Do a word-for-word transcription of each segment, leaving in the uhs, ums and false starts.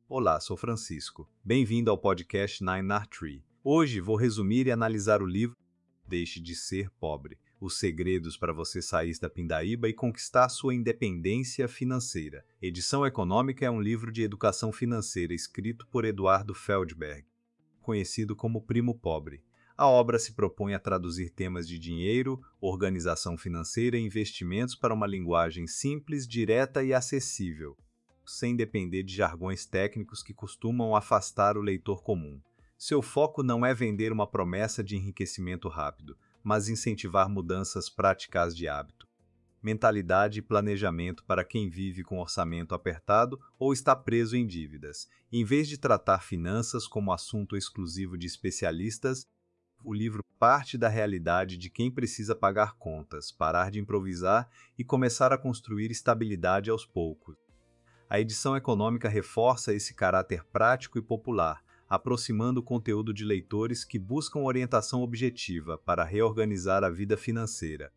Olá, sou Francisco. Bem-vindo ao podcast Nine R Tree. Hoje vou resumir e analisar o livro Deixe de Ser Pobre: Os Segredos para você sair da pindaíba e conquistar sua independência financeira. Edição Econômica é um livro de educação financeira escrito por Eduardo Feldberg, conhecido como Primo Pobre. A obra se propõe a traduzir temas de dinheiro, organização financeira e investimentos para uma linguagem simples, direta e acessível, sem depender de jargões técnicos que costumam afastar o leitor comum. Seu foco não é vender uma promessa de enriquecimento rápido, mas incentivar mudanças práticas de hábito, mentalidade e planejamento para quem vive com orçamento apertado ou está preso em dívidas. Em vez de tratar finanças como assunto exclusivo de especialistas, o livro parte da realidade de quem precisa pagar contas, parar de improvisar e começar a construir estabilidade aos poucos. A edição econômica reforça esse caráter prático e popular, aproximando o conteúdo de leitores que buscam orientação objetiva para reorganizar a vida financeira.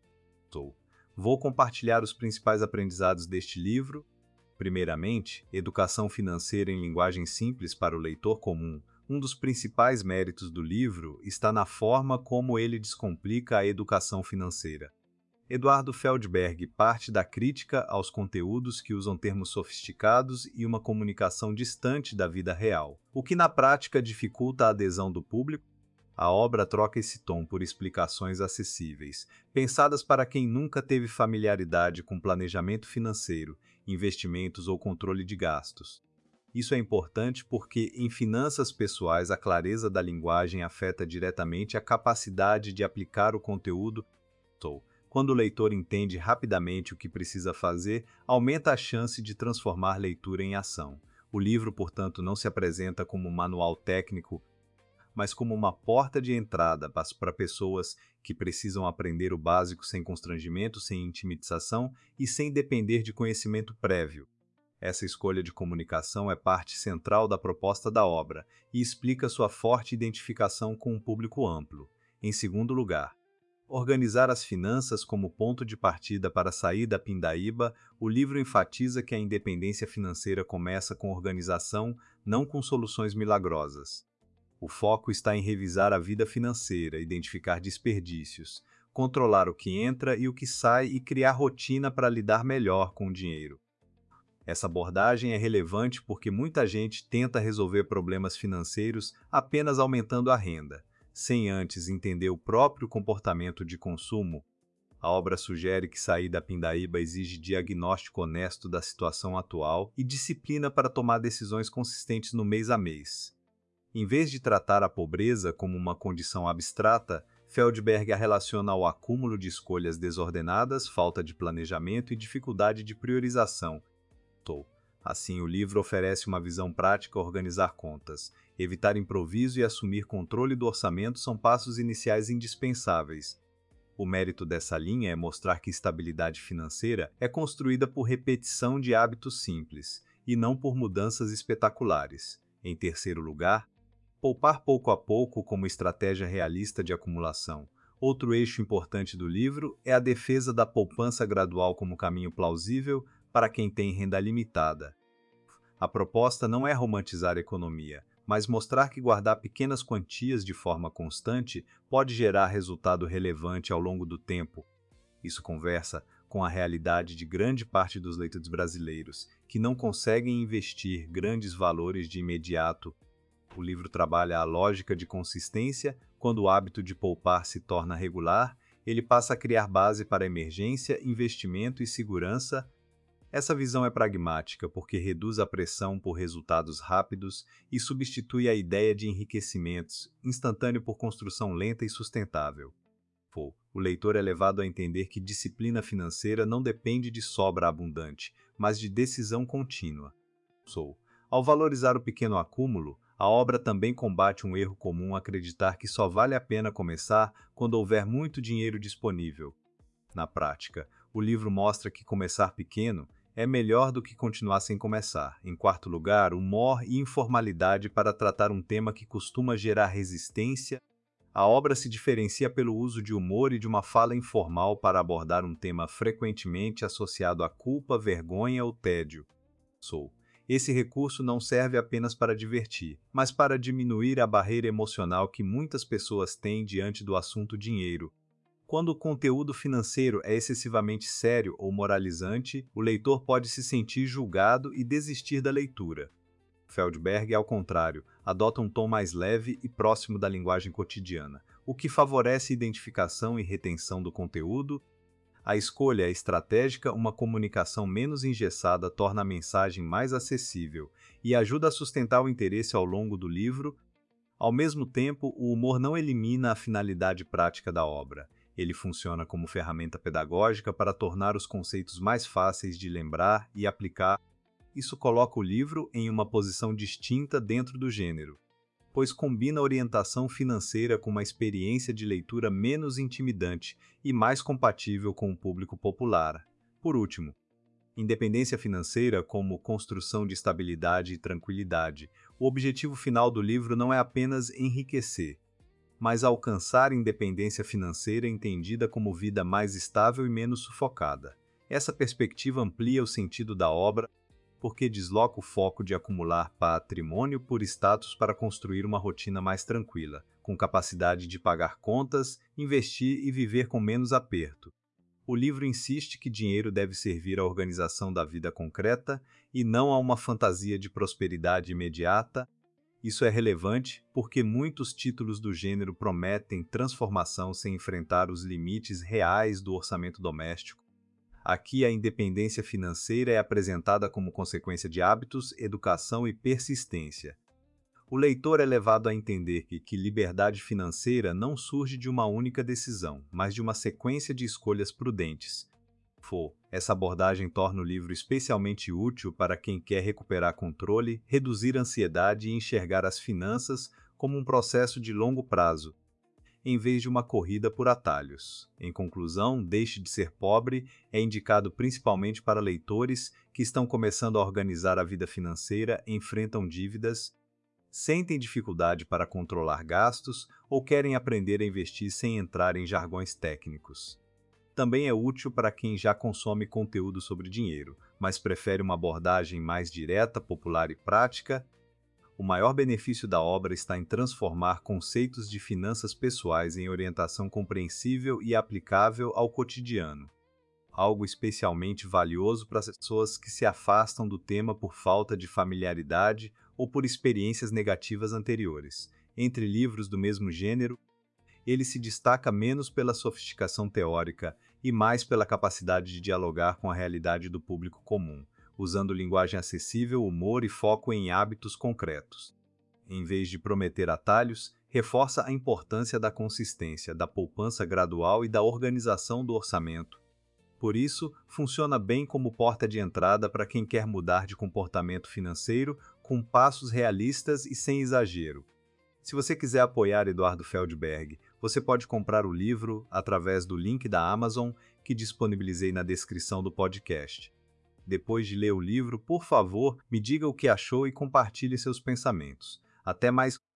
Vou compartilhar os principais aprendizados deste livro. Primeiramente, educação financeira em linguagem simples para o leitor comum. Um dos principais méritos do livro está na forma como ele descomplica a educação financeira. Eduardo Feldberg parte da crítica aos conteúdos que usam termos sofisticados e uma comunicação distante da vida real, o que na prática dificulta a adesão do público. A obra troca esse tom por explicações acessíveis, pensadas para quem nunca teve familiaridade com planejamento financeiro, investimentos ou controle de gastos. Isso é importante porque, em finanças pessoais, a clareza da linguagem afeta diretamente a capacidade de aplicar o conteúdo. Quando o leitor entende rapidamente o que precisa fazer, aumenta a chance de transformar leitura em ação. O livro, portanto, não se apresenta como um manual técnico, mas como uma porta de entrada para pessoas que precisam aprender o básico sem constrangimento, sem intimidação e sem depender de conhecimento prévio. Essa escolha de comunicação é parte central da proposta da obra e explica sua forte identificação com um público amplo. Em segundo lugar, organizar as finanças como ponto de partida para sair da pindaíba, o livro enfatiza que a independência financeira começa com organização, não com soluções milagrosas. O foco está em revisar a vida financeira, identificar desperdícios, controlar o que entra e o que sai e criar rotina para lidar melhor com o dinheiro. Essa abordagem é relevante porque muita gente tenta resolver problemas financeiros apenas aumentando a renda, sem antes entender o próprio comportamento de consumo. A obra sugere que sair da pindaíba exige diagnóstico honesto da situação atual e disciplina para tomar decisões consistentes no mês a mês. Em vez de tratar a pobreza como uma condição abstrata, Feldberg a relaciona ao acúmulo de escolhas desordenadas, falta de planejamento e dificuldade de priorização. Assim, o livro oferece uma visão prática a organizar contas. Evitar improviso e assumir controle do orçamento são passos iniciais indispensáveis. O mérito dessa linha é mostrar que estabilidade financeira é construída por repetição de hábitos simples, e não por mudanças espetaculares. Em terceiro lugar, poupar pouco a pouco como estratégia realista de acumulação. Outro eixo importante do livro é a defesa da poupança gradual como caminho plausível para quem tem renda limitada. A proposta não é romantizar a economia, mas mostrar que guardar pequenas quantias de forma constante pode gerar resultado relevante ao longo do tempo. Isso conversa com a realidade de grande parte dos leitores brasileiros, que não conseguem investir grandes valores de imediato. O livro trabalha a lógica de consistência. Quando o hábito de poupar se torna regular, ele passa a criar base para emergência, investimento e segurança. Essa visão é pragmática porque reduz a pressão por resultados rápidos e substitui a ideia de enriquecimentos instantâneo por construção lenta e sustentável. O leitor é levado a entender que disciplina financeira não depende de sobra abundante, mas de decisão contínua. Ao valorizar o pequeno acúmulo, a obra também combate um erro comum: acreditar que só vale a pena começar quando houver muito dinheiro disponível. Na prática, o livro mostra que começar pequeno é melhor do que continuar sem começar. Em quarto lugar, humor e informalidade para tratar um tema que costuma gerar resistência. A obra se diferencia pelo uso de humor e de uma fala informal para abordar um tema frequentemente associado à culpa, vergonha ou tédio. Esse recurso não serve apenas para divertir, mas para diminuir a barreira emocional que muitas pessoas têm diante do assunto dinheiro. Quando o conteúdo financeiro é excessivamente sério ou moralizante, o leitor pode se sentir julgado e desistir da leitura. Feldberg, ao contrário, adota um tom mais leve e próximo da linguagem cotidiana, o que favorece identificação e retenção do conteúdo. A escolha é estratégica, uma comunicação menos engessada torna a mensagem mais acessível e ajuda a sustentar o interesse ao longo do livro. Ao mesmo tempo, o humor não elimina a finalidade prática da obra. Ele funciona como ferramenta pedagógica para tornar os conceitos mais fáceis de lembrar e aplicar. Isso coloca o livro em uma posição distinta dentro do gênero, pois combina orientação financeira com uma experiência de leitura menos intimidante e mais compatível com o público popular. Por último, independência financeira como construção de estabilidade e tranquilidade. O objetivo final do livro não é apenas enriquecer, mas alcançar independência financeira entendida como vida mais estável e menos sufocada. Essa perspectiva amplia o sentido da obra, porque desloca o foco de acumular patrimônio por status para construir uma rotina mais tranquila, com capacidade de pagar contas, investir e viver com menos aperto. O livro insiste que dinheiro deve servir à organização da vida concreta e não a uma fantasia de prosperidade imediata. Isso é relevante porque muitos títulos do gênero prometem transformação sem enfrentar os limites reais do orçamento doméstico. Aqui, a independência financeira é apresentada como consequência de hábitos, educação e persistência. O leitor é levado a entender que, que liberdade financeira não surge de uma única decisão, mas de uma sequência de escolhas prudentes. For, essa abordagem torna o livro especialmente útil para quem quer recuperar controle, reduzir a ansiedade e enxergar as finanças como um processo de longo prazo, em vez de uma corrida por atalhos. Em conclusão, Deixe de Ser Pobre é indicado principalmente para leitores que estão começando a organizar a vida financeira, enfrentam dívidas, sentem dificuldade para controlar gastos ou querem aprender a investir sem entrar em jargões técnicos. Também é útil para quem já consome conteúdo sobre dinheiro, mas prefere uma abordagem mais direta, popular e prática. O maior benefício da obra está em transformar conceitos de finanças pessoais em orientação compreensível e aplicável ao cotidiano, algo especialmente valioso para as pessoas que se afastam do tema por falta de familiaridade ou por experiências negativas anteriores. Entre livros do mesmo gênero, ele se destaca menos pela sofisticação teórica e mais pela capacidade de dialogar com a realidade do público comum, usando linguagem acessível, humor e foco em hábitos concretos. Em vez de prometer atalhos, reforça a importância da consistência, da poupança gradual e da organização do orçamento. Por isso, funciona bem como porta de entrada para quem quer mudar de comportamento financeiro com passos realistas e sem exagero. Se você quiser apoiar Eduardo Feldberg, você pode comprar o livro através do link da Amazon que disponibilizei na descrição do podcast. Depois de ler o livro, por favor, me diga o que achou e compartilhe seus pensamentos. Até mais!